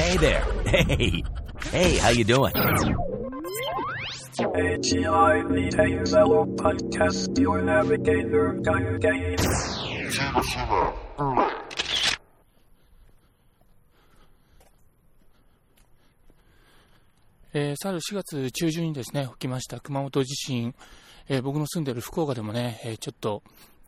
Hey there. Hey, how you doing? HIV Hello Podcast, your navigator guide. 去る4月中旬にですね、起きました熊本地震、僕の住んでいる福岡でもね、ちょっと、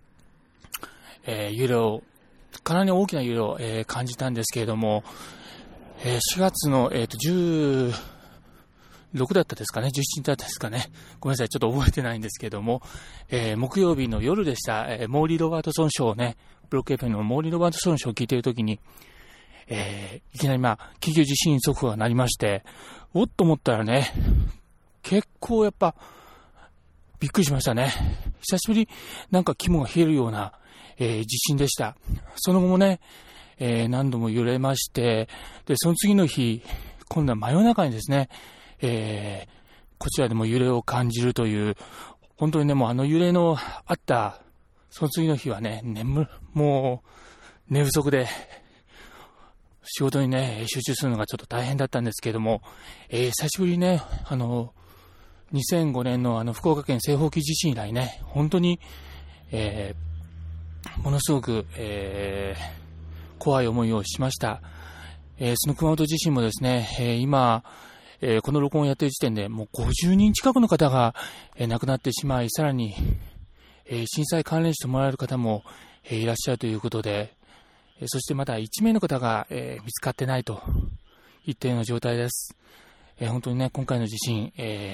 揺れを、かなり大きな揺れを、感じたんですけれども、4月の、16だったですかね、17だったですかね、ごめんなさい、ちょっと覚えてないんですけれども、木曜日の夜でした、モーリー・ロバートソンショーをね、ブロック FM のモーリー・ロバートソンショーを聞いているときに、いきなり緊急地震速報が鳴りまして、おっと思ったらね、結構やっぱ、びっくりしましたね。久しぶり、なんか肝が冷えるような、地震でした。その後もね、何度も揺れまして、で、その次の日、今度は真夜中にですね、こちらでも揺れを感じるという、本当にね、もう揺れのあった、その次の日はね、もう、寝不足で、仕事にね、集中するのがちょっと大変だったんですけれども、久しぶりにね、2005年の福岡県西方沖地震以来ね、本当に、ものすごく、怖い思いをしました。その熊本地震もですね、今、この録音をやっている時点でもう50人近くの方が、亡くなってしまい、さらに、震災関連してもらえる方も、いらっしゃるということで、そしてまだ1名の方が、見つかってないといったような状態です。本当にね、今回の地震、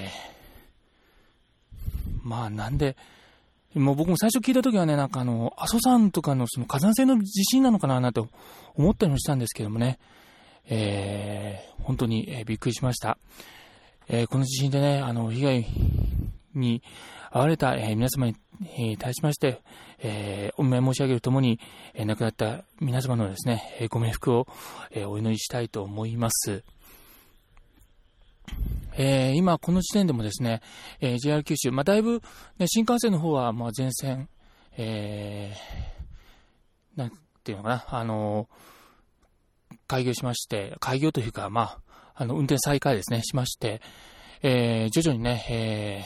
なんで、もう僕も最初聞いたときはね、なんか阿蘇山とかのその火山性の地震なのかなと思ったりもしたんですけどもね、本当に、びっくりしました。この地震でね、被害に遭われた、皆様に、対しまして、お見舞い申し上げるともに、亡くなった皆様のですね、ご冥福を、お祈りしたいと思います。今この時点でもですね、JR 九州、だいぶ、ね、新幹線の方は全線、なんていうのかな、開業しまして、開業というか、運転再開ですね、しまして、徐々にね、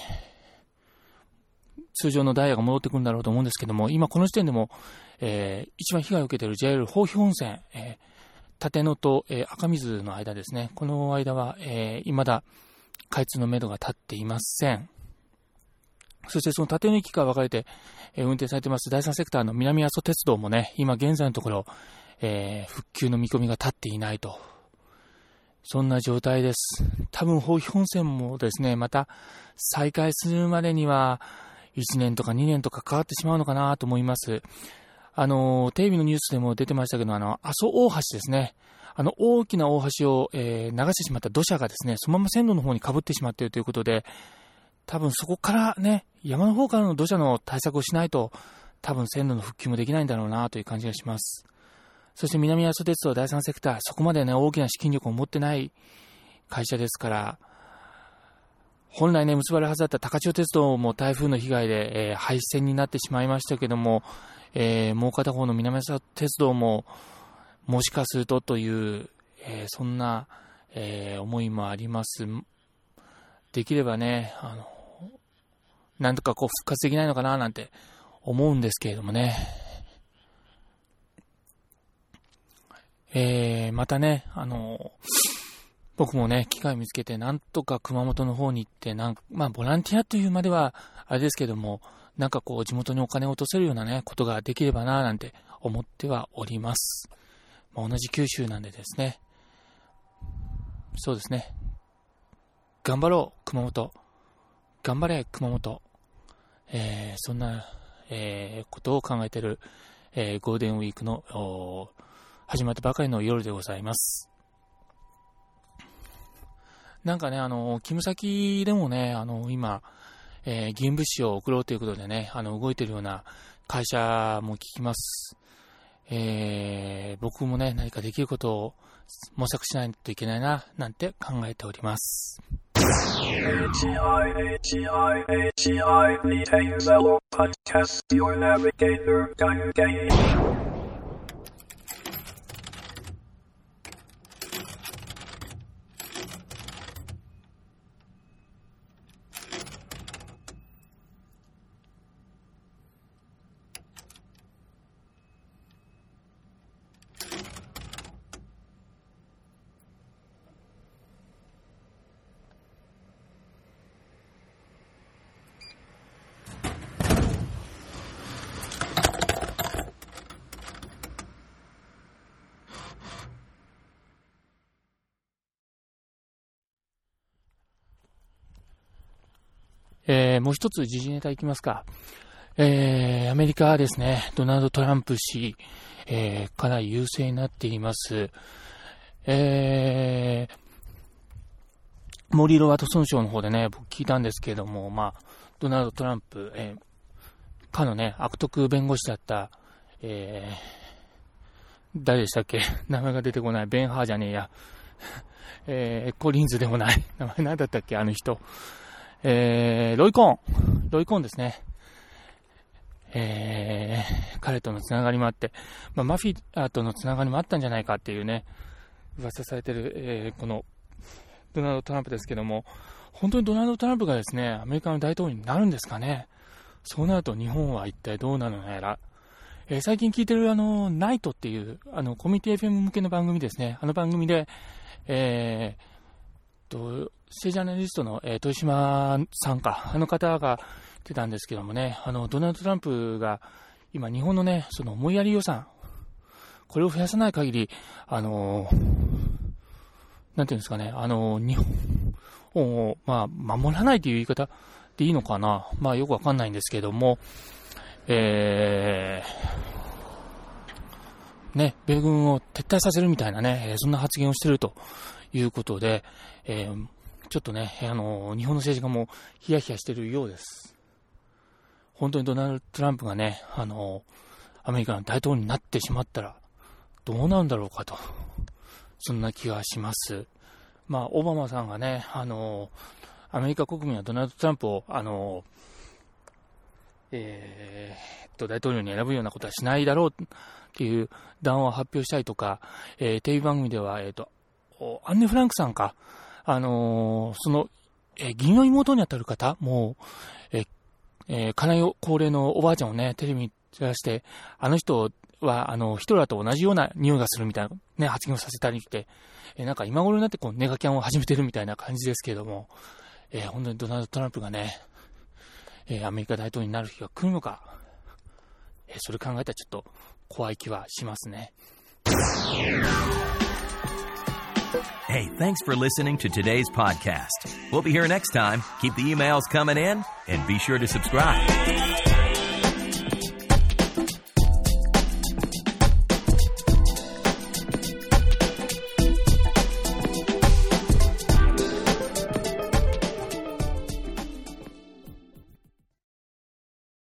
通常のダイヤが戻ってくるんだろうと思うんですけども、今この時点でも、一番被害を受けている JR 豊肥本線、立野と、赤水の間ですね。この間は、未だ開通のめどが立っていません。そしてその立野駅から分かれて、運転されています第三セクターの南阿蘇鉄道もね、今現在のところ、復旧の見込みが立っていないと。そんな状態です。多分豊肥本線もですね、また再開するまでには1年とか2年とかかかってしまうのかなと思います。テレビのニュースでも出てましたけど、阿蘇大橋ですね。大きな大橋を、流してしまった土砂がですね、そのまま線路の方に被ってしまっているということで、多分そこからね、山の方からの土砂の対策をしないと、多分線路の復旧もできないんだろうなという感じがします。そして南阿蘇鉄道第三セクター、そこまでね、大きな資金力を持ってない会社ですから、本来ね、結ばれるはずだった高千穂鉄道も台風の被害で、廃線になってしまいましたけども、もう片方の南阿蘇鉄道も、もしかするとという、そんな、思いもあります。できればね、なんとか復活できないのかななんて思うんですけれどもね。またね、僕もね、機会を見つけて、なんとか熊本の方に行って、ボランティアというまでは、あれですけども、地元にお金を落とせるようなね、ことができればな、なんて思ってはおります。同じ九州なんでですね。そうですね。頑張ろう、熊本。頑張れ、熊本。そんな、ことを考えている、ゴールデンウィークの、始まったばかりの夜でございます。なんかね、勤務先でもね、今、議員物資を送ろうということでね、動いているような会社も聞きます。僕もね、何かできることを模索しないといけないな、なんて考えております。 もう一つ時事ネタいきますか。アメリカはですね、ドナルド・トランプ氏、かなり優勢になっています。モリー・ロワトソン賞の方でね、僕聞いたんですけれども、ドナルド・トランプ、かのね、悪徳弁護士だった、誰でしたっけ？名前が出てこない。ベン・ハーじゃねえや。コリンズでもない。名前何だったっけ？あの人。ロイコーンですね。彼とのつながりもあって、マフィアとのつながりもあったんじゃないかっていうね、噂されてる、このドナルド・トランプですけども、本当にドナルド・トランプがですね、アメリカの大統領になるんですかね。そうなると日本は一体どうなるのやら。最近聞いてるナイトっていう、コミュニティ FM 向けの番組ですね。あの番組で、政治ジャーナリストの、豊島さんか、あの方が言ってたんですけどもね、ドナルド・トランプが今日本のね、その思いやり予算、これを増やさない限り、なんていうんですかね、日本を、守らないという言い方でいいのかな。よくわかんないんですけども、ね、米軍を撤退させるみたいなね、そんな発言をしているということで、ちょっとね、日本の政治家もヒヤヒヤしているようです。本当にドナルド・トランプがね、アメリカの大統領になってしまったら、どうなんだろうかと、そんな気がします。オバマさんがね、アメリカ国民はドナルド・トランプを、大統領に選ぶようなことはしないだろうっていう談話を発表したりとか、テレビ番組では、アンネ・フランクさんか、その、義理の妹にあたる方も、かなり高齢のおばあちゃんをね、テレビに出して、あの人は、ヒトラーと同じような匂いがするみたいなね、発言をさせたりして、なんか今頃になってネガキャンを始めてるみたいな感じですけれども、本当にドナルド・トランプがね、アメリカ大統領になる日が来るのか、それ考えたらちょっと怖い気はしますね。 Hey, thanks for listening to today's podcast. We'll be here next time. Keep the emails coming in and be sure to subscribe.